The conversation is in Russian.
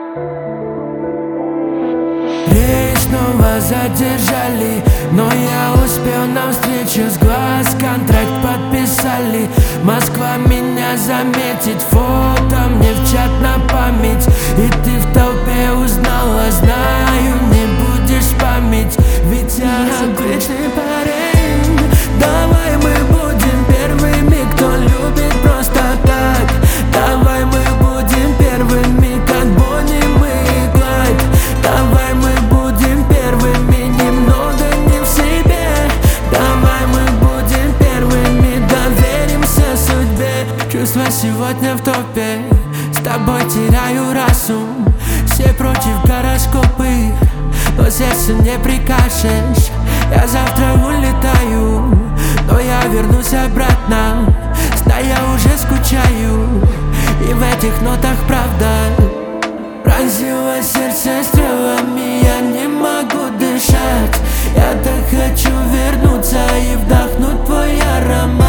Рейс снова задержали, но я успел на встречу с глаз. Контракт подписали, Москва меня заметит. Фото мне в чат на память, и ты в толпе узнала. Знаю, не будешь спамить, ведь я обычный парень. Давай мы будем первыми, кто любит просто так. Давай мы будем первыми, как Бонни и Клайд. Давай мы будем первыми, немного не в себе. Давай мы будем первыми, доверимся судьбе. Чувства сегодня в топе, с тобой теряю разум. Все против гороскопы, но сердцу не прикажешь. Я завтра улетаю, но я вернусь обратно. Знаю, я уже скучаю, и в этих нотах правда. Пронзило сердце стрелами, я не могу дышать. Я так хочу вернуться и вдохнуть твой аромат.